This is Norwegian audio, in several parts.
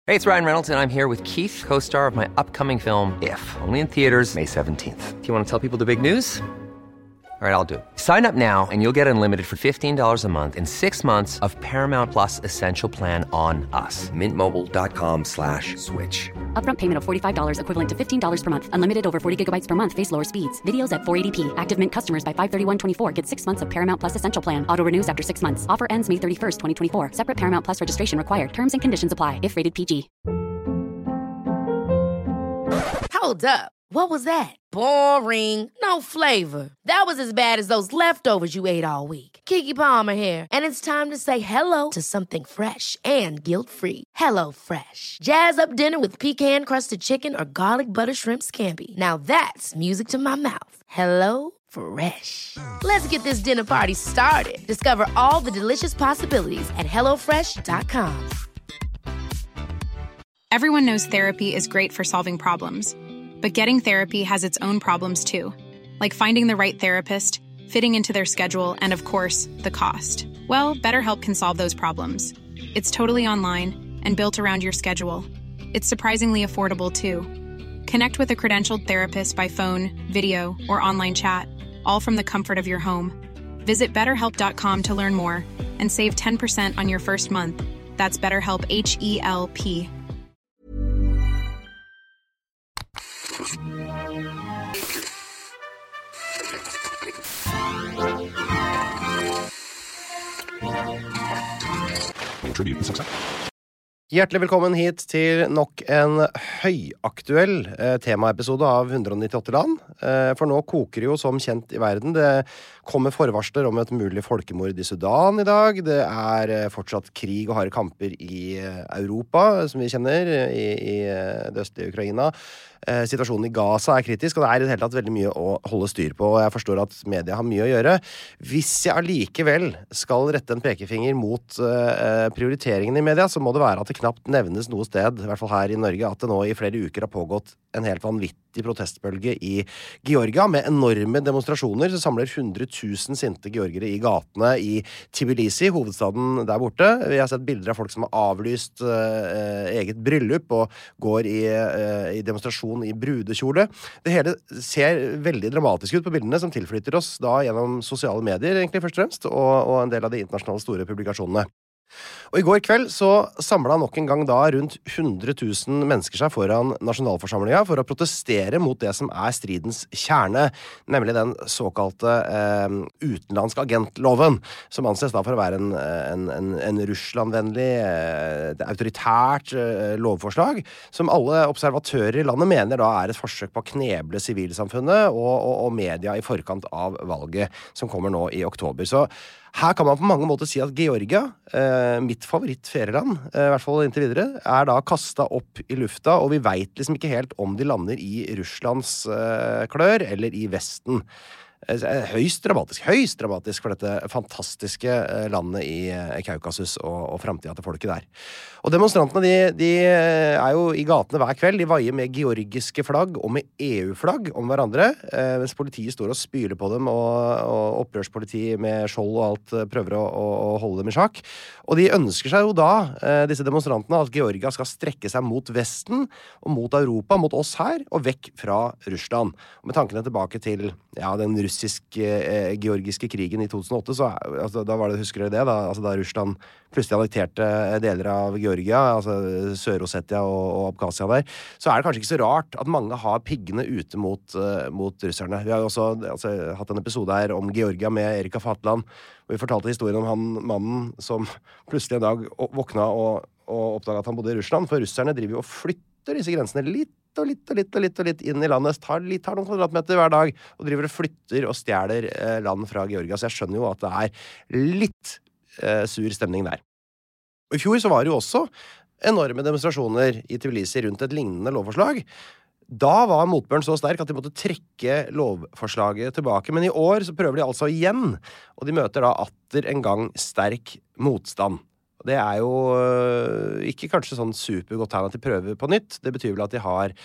Hey, it's Ryan Reynolds, and I'm here with Keith, co-star of my upcoming film, If, only in theaters May 17th. Do you want to tell people the big news? All right, I'll do it. Sign up now and you'll get unlimited for $15 a month and 6 months of Paramount Plus Essential Plan on us. MintMobile.com/switch. Upfront payment of $45 equivalent to $15 per month. Unlimited over 40 gigabytes per month. Face lower speeds. Videos at 480p. Active Mint customers by 531.24 get 6 months of Paramount Plus Essential Plan. Auto renews after 6 months. Offer ends May 31st, 2024. Separate Paramount Plus registration required. Terms and conditions apply if rated PG. Hold up. What was that? Boring. No flavor. That was as bad as those leftovers you ate all week. Keke Palmer here, and it's time to say hello to something fresh and guilt-free. Hello Fresh. Jazz up dinner with pecan-crusted chicken or garlic butter shrimp scampi. Now that's music to my mouth. Hello Fresh. Let's get this dinner party started. Discover all the delicious possibilities at hellofresh.com. Everyone knows therapy is great for solving problems. But getting therapy has its own problems too, like finding the right therapist, fitting into their schedule, and of course, the cost. Well, BetterHelp can solve those problems. It's totally online and built around your schedule. It's surprisingly affordable too. Connect with a credentialed therapist by phone, video, or online chat, all from the comfort of your home. Visit BetterHelp.com to learn more and save 10% on your first month. That's BetterHelp, H-E-L-P. Hjertelig velkommen hit til nok en høyaktuell temaepisode av 198 land. For nå koker det jo som kjent i verden. Det kommer forvarsler om et mulig folkemord i Sudan i dag. Det er fortsatt krig og harde kamper i Europa, som vi kjenner, i det østlige Ukraina. Situasjonen i Gaza er kritisk, og det er i det hele tatt veldig mye å holde styr på, og jeg forstår at media har mye å gjøre. Hvis jeg allikevel skal rette en pekefinger mot prioriteringen i media, så må det være at det knapt nevnes noe sted, i hvert fall her i Norge, at det nå i flere uker har pågått en helt vanvittig protestbølge i Georgia, med enorme demonstrasjoner. Så samler 100 000 sinte georgere i gatene i Tbilisi, hovedstaden der borte. Vi har sett bilder av folk som har avlyst eget bryllup og går i demonstrasjon i brudekjole. Det hele ser veldig dramatisk ut på bildene som tilflytter oss da gjennom sosiale medier, egentlig først og fremst, og en del av de internasjonale store publikasjonene. Og i går kveld så samlet nok en gang da rundt 100 000 mennesker seg foran nasjonalforsamlingen for å protestere mot det som er stridens kjerne, nemlig den såkalte utenlandske agentloven, som anses da for å være en Russlandvennlig, autoritært lovforslag, som alle observatører i landet mener da er et forsøk på å kneble sivilsamfunnet og media i forkant av valget som kommer nå i oktober. Så her kan man på mange måter si at Georgia, mitt favorittferieland, i hvert fall inntil videre, er da kastet opp i lufta, og vi vet liksom ikke helt om de lander i Russlands klør eller i Vesten. Høyst dramatisk for dette fantastiske landet i Kaukasus og fremtiden til folket der. Og demonstrantene, de er jo i gatene hver kveld. De vaier med georgiske flagg og med EU-flagg om hverandre, mens politiet står og spyler på dem, og opprørspoliti med skjold og alt prøver å holde dem i sjakk. Og de ønsker seg jo da, disse demonstrantene, at Georgia skal strekke seg mot Vesten og mot Europa, mot oss her, og vekk fra Russland. Og med tankene tilbake til den russisk-georgiske krigen i 2008, så altså, da var det, husker dere det, da Russland plutselig annekterte deler av Georgia, altså Sør-Ossetia og Abkhazia der, så er det kanskje ikke så rart at mange har piggene ute mot russerne. Vi har jo også hatt en episode her om Georgia med Erika Fatland, hvor vi fortalte historien om han mannen som plutselig en dag våkna og oppdaget at han bodde i Russland, for russerne driver jo og flytter disse grensene litt inn i landet, tar noen kvadratmeter hver dag, og driver og flytter og stjeler land fra Georgia, så jeg skjønner jo at det er litt sur stemning der. Og i fjor så var det jo også enorme demonstrasjoner i Tbilisi rundt et lignende lovforslag. Da var motbøren så sterk at de måtte trekke lovforslaget tilbake, men i år så prøver de altså igjen, og de møter da atter en gang sterk motstand. Det er jo ikke kanskje sånn supergodt tegn at de prøver på nytt. Det betyr vel at de har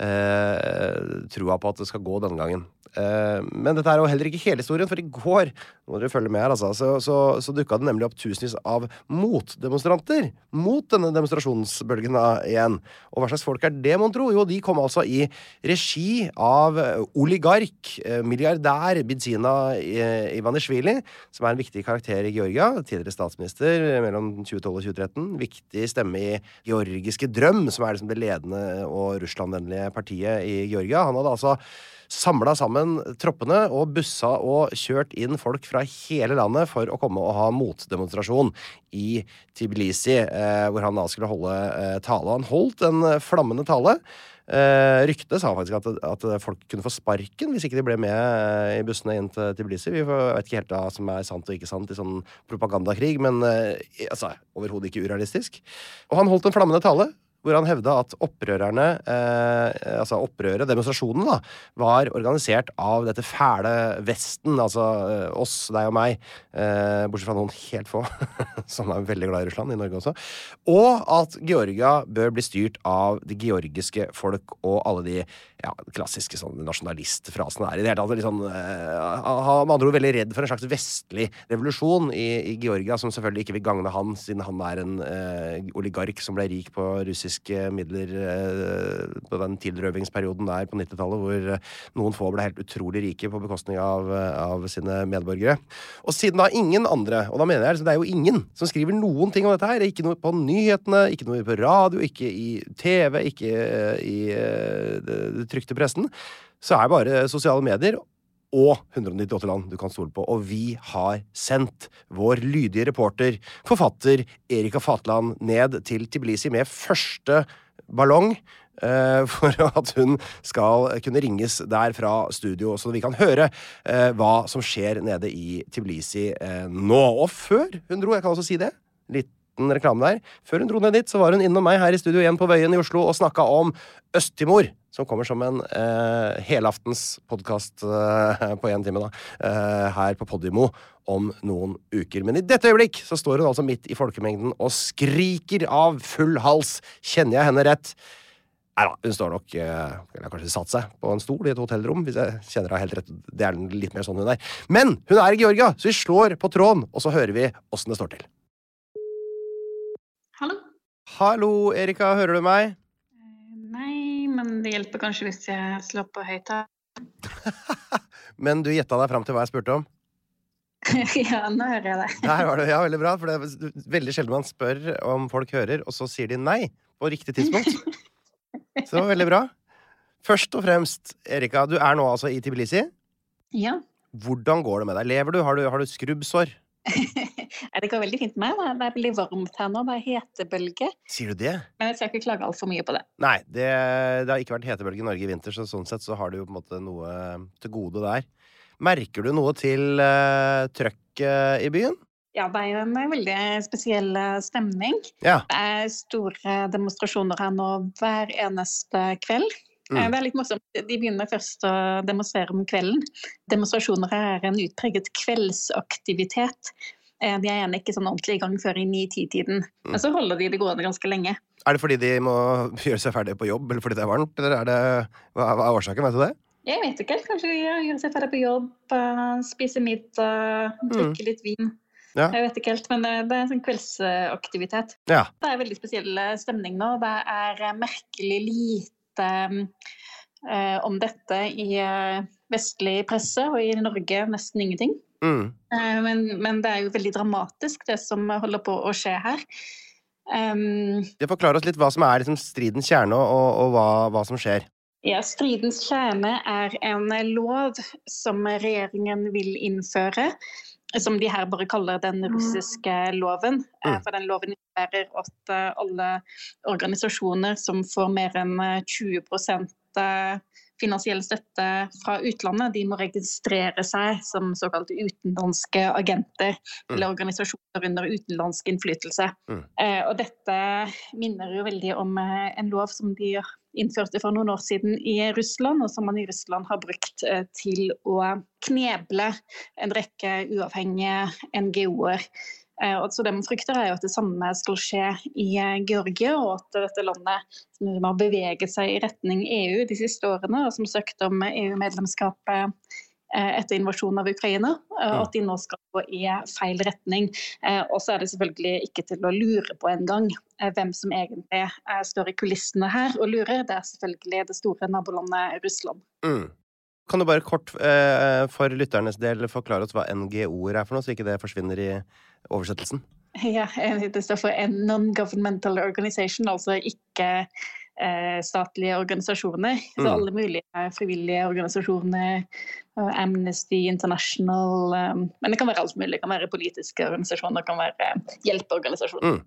trua på at det skal gå denne gangen. Men dette er jo heller ikke hele historien, for i går, må dere følge med her, altså, så dukket det nemlig opp tusenvis av motdemonstranter mot denne demonstrasjonsbølgen igjen. Og hva slags folk er det, mon tro? Jo, de kom altså i regi av oligark, milliardær Bidzina Ivanishvili, som er en viktig karakter i Georgia, tidligere statsminister mellom 2012 og 2013, viktig stemme i georgiske drøm, som er liksom det ledende og russlandvennlige partiet i Georgia. Han hadde altså samlet sammen troppene og bussa og kjørt inn folk fra hele landet for å komme og ha motdemonstrasjon i Tbilisi, hvor han da skulle holde tale. Han holdt en flammende tale. Ryktet sa faktisk at folk kunne få sparken hvis ikke de ble med i bussene inn til Tbilisi. Vi vet ikke helt hva som er sant og ikke sant i sånn propagandakrig, men altså, overhodet ikke urealistisk. Og han holdt en flammende tale, hvor han hevda at opprørerne, altså opprøret, demonstrasjonen da, var organisert av dette fæle Vesten, altså oss, deg og meg, bortsett fra noen helt få, som er veldig glad i Russland, i Norge også, og at Georgia bør bli styrt av de georgiske folk og alle de klassiske sånn, nasjonalistfrasene der. I det hele tatt liksom, han med andre ord veldig redd for en slags vestlig revolusjon i Georgia, som selvfølgelig ikke vil gagne han, siden han er en oligark som ble rik på russiske midler på den tilrøvingsperioden der på 90-tallet, hvor noen få ble helt utrolig rike på bekostning av sine medborgere. Og siden da ingen andre, og da mener jeg, det er jo ingen som skriver noen ting om dette her, ikke noe på nyhetene, ikke noe på radio, ikke i TV, ikke i det trykte pressen, så er bare sosiale medier og 198 land du kan stole på. Og vi har sendt vår lydige reporter, forfatter Erika Fatland, ned til Tbilisi med første ballong for at hun skal kunne ringes der fra studio, så vi kan høre hva som skjer nede i Tbilisi nå. Og før hun dro, jeg kan også si det, liten reklame der, før hun dro ned dit, så var hun innom meg her i studio igjen på Vøyen i Oslo og snakket om Øst-Timor, som kommer som en helaftens podcast på 1 time da, her på Podimo om noen uker. Men i dette øyeblikk så står hun altså midt i folkemengden og skriker av full hals. Kjenner jeg henne rett? Neida, hun står nok, eller kanskje satt seg på en stol i et hotellrom, hvis jeg kjenner henne helt rett. Det er litt mer sånn hun er. Men hun er i Georgia, så vi slår på tråden, og så hører vi hvordan det står til. Hallo? Hallo, Erika, hører du meg? Nei, men det hjelper kanskje hvis jeg slår på høyttaler. Men du gjettet deg frem til hva jeg spurte om? Ja, nå hører jeg det. Der var det, ja, veldig bra, for det er veldig sjelden man spør om folk hører, og så sier de nei på riktig tidspunkt. Så det var veldig bra. Først og fremst, Erika, du er nå altså i Tbilisi. Ja. Hvordan går det med deg? Lever du? Har du skrubbsår? Det går veldig fint med meg. Det er veldig varmt her nå. Det er hetebølge. Sier du det? Men jeg skal ikke klage alt for mye på det. Nei, det har ikke vært hetebølge i Norge i vinter, så sånn sett så har du jo på en måte noe til gode der. Merker du noe til trøkk i byen? Ja, det er en veldig spesiell stemning. Ja. Det er store demonstrasjoner her nå hver eneste kveld. Det er litt morsomt. De begynner først å demonstrere om kvelden. Demonstrasjoner her er en utpreget kveldsaktivitet. De er gjerne ikke sånn ordentlig i gang før i 9-10-tiden. Men så holder de det gående ganske lenge. Er det fordi de må gjøre seg ferdig på jobb, eller fordi det er varmt? Eller hva er årsaken, vet du det? Jeg vet ikke. Kanskje de gjør seg ferdig på jobb, spise middag, drikke litt vin. Ja. Jeg vet ikke helt, men det er en sånn kveldsaktivitet. Ja. Det er veldig spesiell stemning nå. Det er merkelig lite om dette i vestlig presse, og i Norge nesten ingenting. Men det er jo veldig dramatisk, det som holder på å skje her. Det forklarer oss litt hva som er liksom stridens kjerne, og hva som skjer. Ja, stridens kjerne er en lov som regjeringen vil innføre, som de her bare kaller den russiske loven. For den loven innebærer at alle organisasjoner som får mer enn 20% finansiell støtte fra utlandet, de må registrere seg som såkalte utenlandske agenter, eller organisasjoner under utenlandsk innflytelse. Og dette minner jo veldig om en lov som de innførte for noen år siden i Russland, og som man i Russland har brukt til å kneble en rekke uavhengige NGO-er Og så det man frykter jo at det samme skal skje i Georgia, og at dette landet som har beveget seg i retning EU de siste årene, og som søkte om EU-medlemskap etter invasjonen av Ukraina, at de nå skal gå i feil retning. Og så det selvfølgelig ikke til å lure på en gang hvem som egentlig står i kulissene her og lurer. Det selvfølgelig det store nabolandet Russland. Kan du bare kort for lytternes del forklare oss hva NGO-er for noe, så ikke det forsvinner i oversettelsen? Ja, det står for Non-Governmental Organization, altså ikke statlige organisasjoner. Så alle mulige frivillige organisasjoner, Amnesty International, men det kan være alt mulig. Det kan være politiske organisasjoner, det kan være hjelpeorganisasjoner.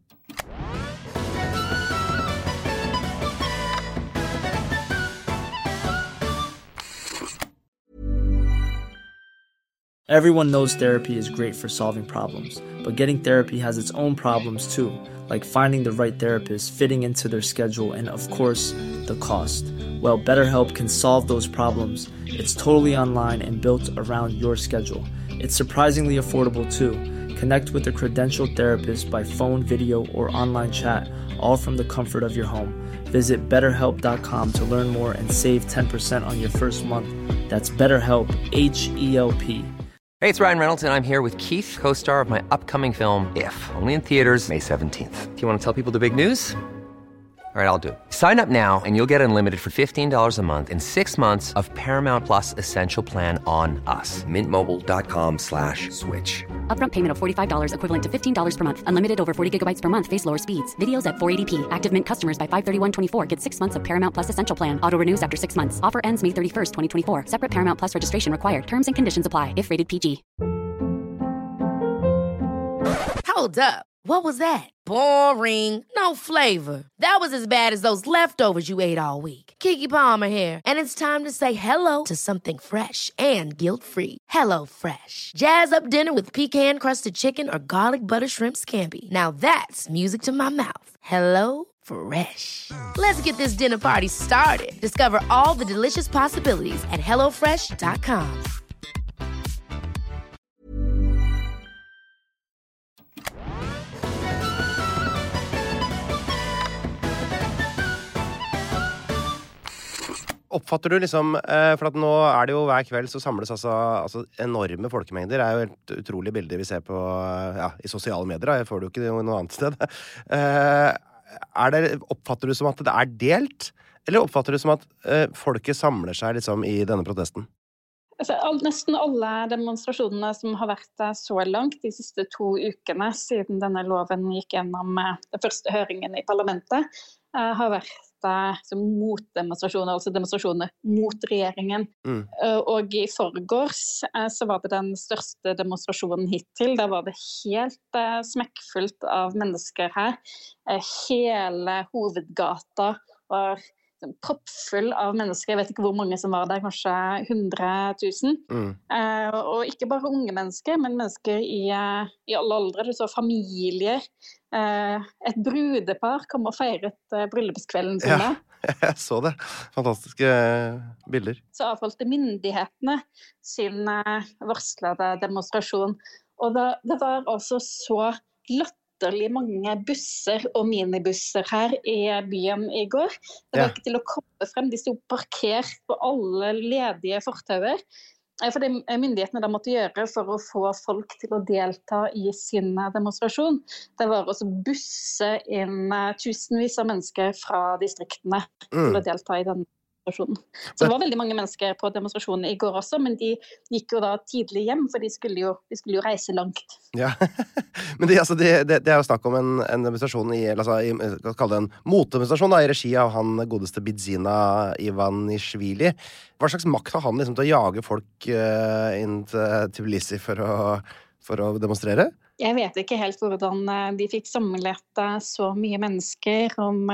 Everyone knows therapy is great for solving problems, but getting therapy has its own problems too, like finding the right therapist, fitting into their schedule, and of course, the cost. Well, BetterHelp can solve those problems. It's totally online and built around your schedule. It's surprisingly affordable too. Connect with a credentialed therapist by phone, video, or online chat, all from the comfort of your home. Visit BetterHelp.com to learn more and save 10% on your first month. That's BetterHelp, H-E-L-P. Hey, it's Ryan Reynolds, and I'm here with Keith, co-star of my upcoming film, If, only in theaters May 17th. Do you want to tell people the big news? All right, I'll do it. Sign up now and you'll get unlimited for $15 a month and 6 months of Paramount Plus Essential Plan on us. MintMobile.com/switch. Upfront payment of $45 equivalent to $15 per month. Unlimited over 40 gigabytes per month. Face lower speeds. Videos at 480p. Active Mint customers by 531.24 get 6 months of Paramount Plus Essential Plan. Auto renews after 6 months. Offer ends May 31st, 2024. Separate Paramount Plus registration required. Terms and conditions apply if rated PG. Hold up. What was that? Boring. No flavor. That was as bad as those leftovers you ate all week. Keke Palmer here, and it's time to say hello to something fresh and guilt-free. Hello Fresh. Jazz up dinner with pecan-crusted chicken or garlic butter shrimp scampi. Now that's music to my mouth. Hello Fresh. Let's get this dinner party started. Discover all the delicious possibilities at HelloFresh.com. Oppfatter du liksom, for at nå det jo hver kveld så samles altså enorme folkemengder, det jo helt utrolige bilder vi ser på, i sosiale medier, jeg får det jo ikke noe annet sted. Oppfatter du som at det delt, eller oppfatter du som at folket samler seg liksom i denne protesten? Altså, nesten alle demonstrasjonene som har vært så langt de siste 2 ukene siden denne loven gikk gjennom den første høringen i parlamentet, har vært motdemonstrasjoner, altså demonstrasjoner mot regjeringen. Og i forgårs så var det den største demonstrasjonen hittil. Da var det helt smekkfullt av mennesker her. Hele hovedgata var proppfull av mennesker. Jeg vet ikke hvor mange som var der, kanskje 100 000. Og ikke bare unge mennesker, men mennesker i alle aldre. Du så familier. Et brudepar kom og feiret bryllupskvelden sin. Ja, jeg så det. Fantastiske bilder. Så avholdte myndighetene sin varslede demonstrasjon. Og det var altså så latterlig mange busser og minibusser her i byen i går. Det var ikke til å komme frem. De stod parkert på alle ledige fortauer. For det myndighetene da måtte gjøre for å få folk til å delta i sin demonstrasjon, det var også busse inn tusenvis av mennesker fra distriktene til å delta i den demonstrasjonen. Så det var veldig mange mennesker på demonstrasjonen i går også, men de gikk jo da tidlig hjem, for de skulle jo reise langt. Ja, men det jo snakk om en demonstrasjon hva kaller det en motdemonstrasjon i regi av han godeste Bidzina Ivanishvili. Hva slags makt har han liksom til å jage folk inn til Tbilisi for å demonstrere? Jeg vet ikke helt hvordan de fikk samlet så mye mennesker,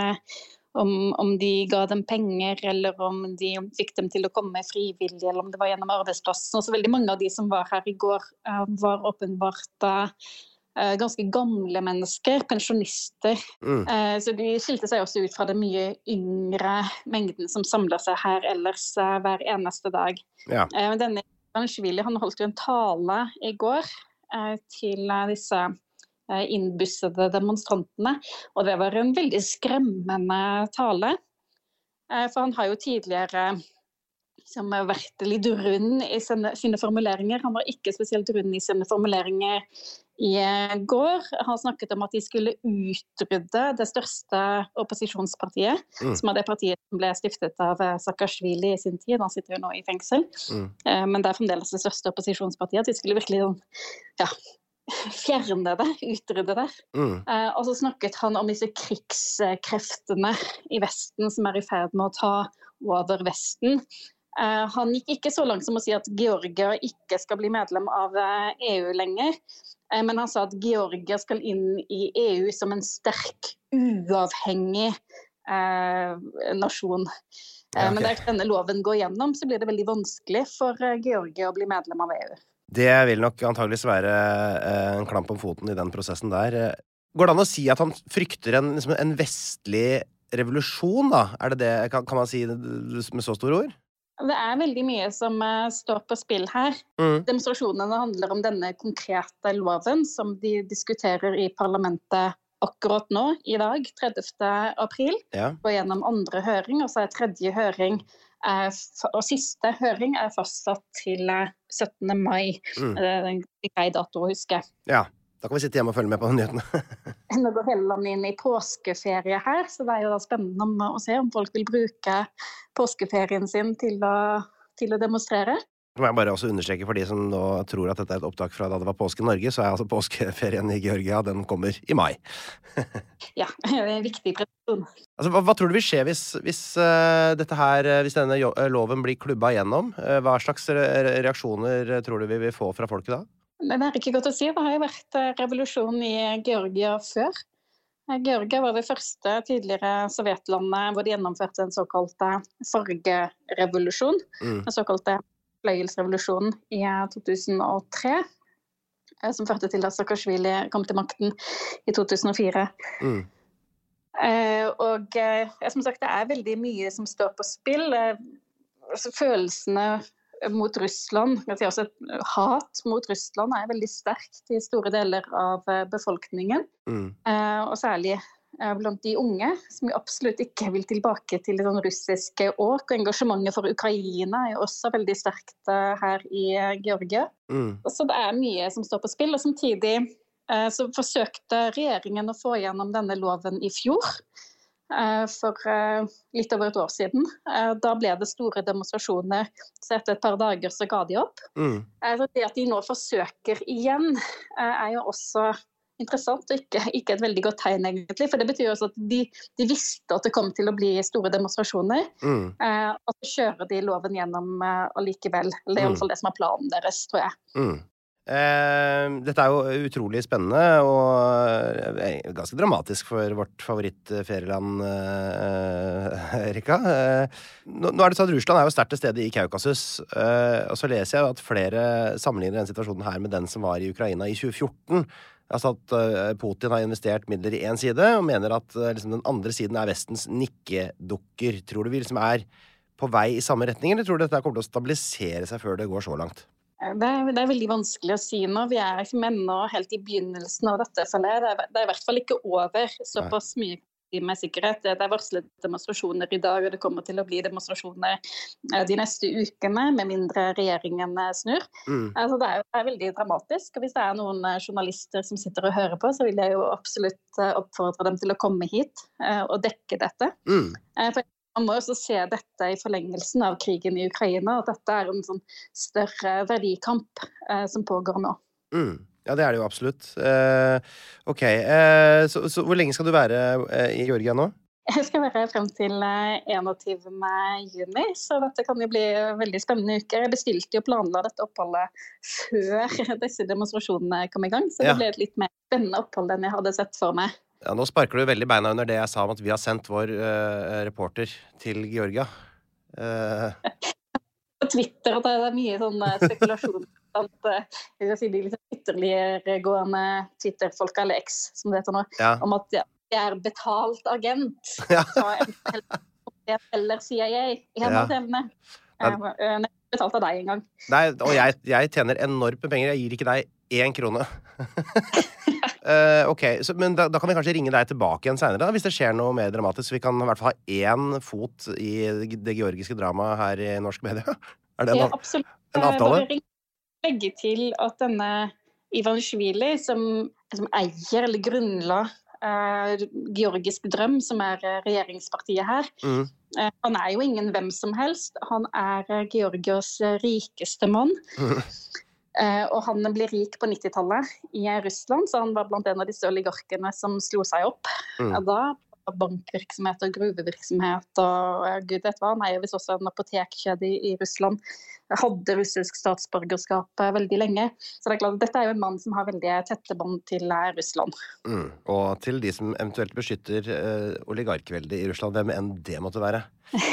om de ga dem penger, eller om de fikk dem til å komme frivillig, eller om det var gjennom arbeidsplassen. Og så veldig mange av de som var her i går, var åpenbart ganske gamle mennesker, pensjonister. Så de skilte seg også ut fra den mye yngre mengden som samler seg her ellers hver eneste dag. Men denne Ivanishvili, han holdt jo en tale i går til disse innbussede demonstrantene. Og det var en veldig skremmende tale. For han har jo tidligere vært litt rund i sine formuleringer. Han var ikke spesielt rund i sine formuleringer i går. Han snakket om at de skulle utrydde det største opposisjonspartiet, som er det partiet som ble stiftet av Saakashvili i sin tid. Han sitter jo nå i fengsel. Men det er fremdeles det største opposisjonspartiet. De skulle virkelig fjerne det, utrydde det. Og så snakket han om disse krigskreftene i Vesten som er i ferd med å ta over Vesten. Han gikk ikke så langt som å si at Georgia ikke skal bli medlem av EU lenger, men han sa at Georgia skal inn i EU som en sterk, uavhengig nasjon. Men der denne loven går gjennom, så blir det veldig vanskelig for Georgia å bli medlem av EU. Det vil nok antageligvis være en klamp om foten i den prosessen der. Går det an å si at han frykter en vestlig revolusjon, da? Er det det, kan man si med så store ord? Det er veldig mye som står på spill her. Demonstrasjonene handler om denne konkrete loven som de diskuterer i parlamentet akkurat nå, i dag, 30. april. Går gjennom andre høring, og så er tredje høring, og siste høring er fastsatt til 17. mai. Det er en grei dato å huske. Ja. Da kan vi sitte hjemme og følge med på nyhetene. Nå går hele landet inn i påskeferie her, så det er jo da spennende å se om folk vil bruke påskeferien sin til å demonstrere. Det må jeg bare også understreke for de som nå tror at dette er et opptak fra da det var påske i Norge, så er altså påskeferien i Georgia, den kommer i mai. Ja, det er en viktig presisjon. Altså, hva tror du vil skje hvis denne loven blir klubba gjennom? Hva slags reaksjoner tror du vi vil få fra folket da? Det er ikke godt å si. Det har jo vært revolusjon i Georgia før. Georgia var det første tidligere sovjetlandet hvor de gjennomførte den såkalte fargerevolusjon, den såkalte fløyelsrevolusjonen i 2003, som førte til at Saakashvili kom til makten i 2004. Og som sagt, det er veldig mye som står på spill. Følelsene mot Russland, også et hat mot Russland er veldig sterkt i store deler av befolkningen, og særlig blant de unge, som jo absolutt ikke vil tilbake til den russiske år, og engasjementet for Ukraina er jo også veldig sterkt her i Georgia. Så det er mye som står på spill, og samtidig så forsøkte regjeringen å få gjennom denne loven i fjor, for litt over et år siden. Da ble det store demonstrasjoner, så etter et par dager så ga de opp. Så det at de nå forsøker igjen er jo også interessant, og ikke et veldig godt tegn egentlig, for det betyr også at de visste at det kom til å bli store demonstrasjoner, og så kjører de loven gjennom allikevel. Eller det er i alle fall det som er planen deres, tror jeg. Dette er jo utrolig spennende og ganske dramatisk for vårt favorittferieland, Erika. Nå er det sånn at Russland er jo sterkt til stede i Kaukasus, og så leser jeg at flere sammenligner den situasjonen her med den som var i Ukraina i 2014. Altså at Putin har investert midler i en side og mener at liksom, den andre siden er Vestens nikkedukker. Tror du vi liksom er på vei i samme retning, eller tror du dette kommer til å stabilisere seg før det går så langt? Det er veldig vanskelig å si nå. Vi er ikke ennå helt i begynnelsen av dette. Det er i hvert fall ikke over såpass mye med sikkerhet. Det er varslet demonstrasjoner i dag, og det kommer til å bli demonstrasjoner de neste ukene, med mindre regjeringen snur. Altså, det er veldig dramatisk, og hvis det er noen journalister som sitter og hører på, så vil jeg jo absolutt oppfordre dem til å komme hit og dekke dette. For man må også se dette i forlengelsen av krigen i Ukraina, at dette er en sånn større verdikamp som pågår nå. Ja, det er det jo absolutt. Ok, så hvor lenge skal du være i Georgia nå? Jeg skal være frem til 21. juni, så dette kan jo bli veldig spennende uker. Jeg bestilte jo planla dette oppholdet før disse demonstrasjonene kom i gang, så det ble et litt mer spennende opphold enn jeg hadde sett for meg. Ja, nå sparker du veldig beina under det jeg sa om at vi har sendt vår reporter til Georgia. På Twitter at det er mye sånn spekulasjon blant jeg vil si, de litt ytterliggående Twitter-folk, eller X, som det heter nå, om at jeg er betalt agent. Eller CIA. En av delene. Jeg er betalt av deg en gang. Nei, og jeg tjener enormt med penger. Jeg gir ikke deg 1 krone. Ok, men da kan vi kanskje ringe deg tilbake igjen senere, da, hvis det skjer noe mer dramatisk. Vi kan I hvert fall ha én fot I det georgiske dramaet her I norsk media. Det absolutt. en avtale? Bare legge til at denne Ivanishvili, som eier eller grunnla Georgisk drøm, som regjeringspartiet her, han jo ingen hvem som helst. Han Georgias rikeste mann. Og han ble rik på 90-tallet I Russland, så han var blant en av disse oligarkene som slo seg opp. Da bankvirksomhet og gruvevirksomhet og gud vet hva, han jo visst også en apotekkjede I Russland. Hadde russisk statsborgerskap veldig lenge. Så det klart, dette jo en mann som har veldig tette bånd til Russland. Og til de som eventuelt beskytter oligarkveldet I Russland, hvem enn det måtte være.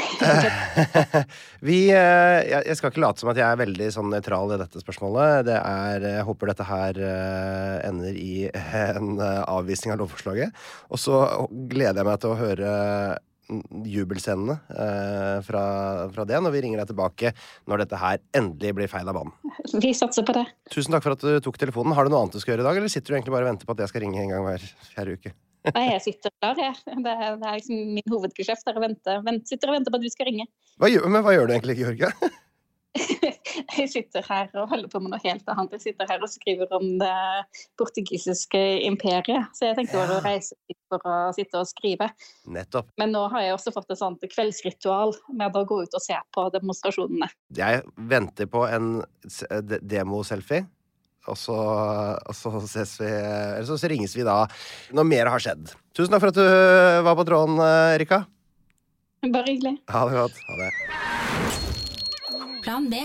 Jeg skal ikke late som at jeg veldig sånn nøytral I dette spørsmålet. Jeg håper dette her ender I en avvisning av lovforslaget. Og så gleder jeg meg til å høre jubelscenene fra det når vi ringer deg tilbake når dette her endelig blir feil av banen. Vi satser på det. Tusen takk for at du tok telefonen. Har du noe annet du skal gjøre I dag, eller sitter du egentlig bare og venter på at jeg skal ringe en gang hver fjerde uke? Nei, jeg sitter der, Det liksom min hovedgeskjeft sitter og venter på at du skal ringe. Hva gjør du egentlig, Georgia? Jeg sitter her og holder på med noe helt annet. Jeg sitter her og skriver om det portugisiske imperiet. Så jeg tenkte å reise litt for å sitte og skrive. Nettopp. Men nå har jeg også fått et sånt kveldsritual med å gå ut og se på demonstrasjonene. Jeg venter på en demo-selfie. Og så ses vi, eller så ringes vi da når mer har skjedd. Tusen takk for at du var på tråden, Erika. Bare hyggelig. Ha det godt. Ha det. Plan B.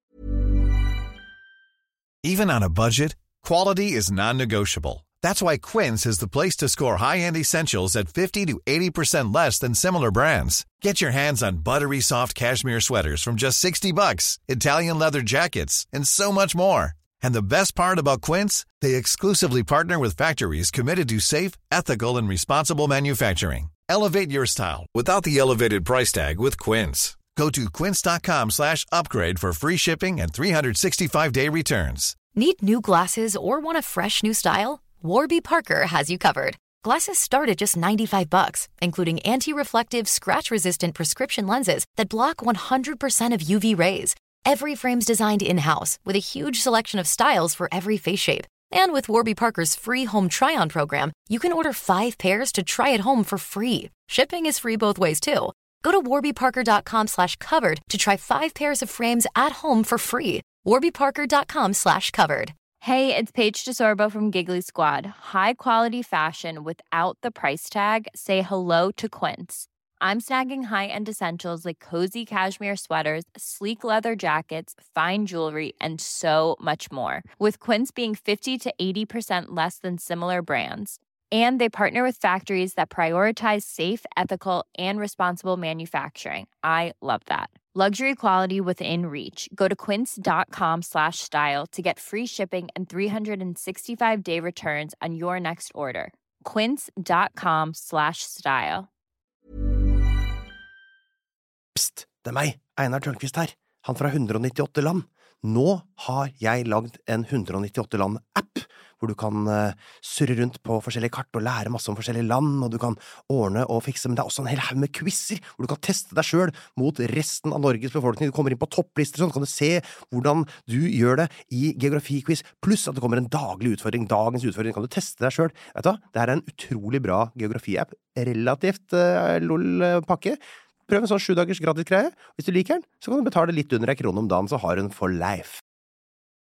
Even on a budget, quality is non-negotiable. That's why Quince is the place to score high-end essentials at 50 to 80% less than similar brands. Get your hands on buttery soft cashmere sweaters from just $60, Italian leather jackets, and so much more. And the best part about Quince, they exclusively partner with factories committed to safe, ethical, and responsible manufacturing. Elevate your style without the elevated price tag with Quince. Go to quince.com/upgrade for free shipping and 365-day returns. Need new glasses or want a fresh new style? Warby Parker has you covered. Glasses start at just $95, including anti-reflective, scratch-resistant prescription lenses that block 100% of UV rays. Every frame's designed in-house with a huge selection of styles for every face shape. And with Warby Parker's free home try-on program, you can order 5 pairs to try at home for free. Shipping is free both ways, too. Go to warbyparker.com/covered to try 5 pairs of frames at home for free. warbyparker.com/covered. Hey, it's Paige DeSorbo from Giggly Squad. High quality fashion without the price tag. Say hello to Quince. I'm snagging high-end essentials like cozy cashmere sweaters, sleek leather jackets, fine jewelry, and so much more. With Quince being 50 to 80% less than similar brands. And they partner with factories that prioritize safe, ethical, and responsible manufacturing. I love that. Luxury quality within reach. Go to quince.com/style to get free shipping and 365-day returns on your next order. Quince.com/style. Psst, det meg, Einar Tørnquist her. Han fra 198 land. Nå har jeg lagd en 198 land-app, hvor du kan surre rundt på forskjellige kart og lære masse om forskjellige land, og du kan ordne og fikse, men det også en hel haug med quizzer, hvor du kan teste deg selv mot resten av Norges befolkning. Du kommer inn på topplister, sånn kan du se hvordan du gjør det i geografiquiz, pluss at det kommer en daglig utfordring, dagens utfordring, kan du teste deg selv. Vet du hva? Det her en utrolig bra geografi-app, relativt lol-pakke. Prøv en sånn 7 dagers gratis greie. Hvis du liker den, så kan du betale litt under 1 krone om dagen, så har du den for life.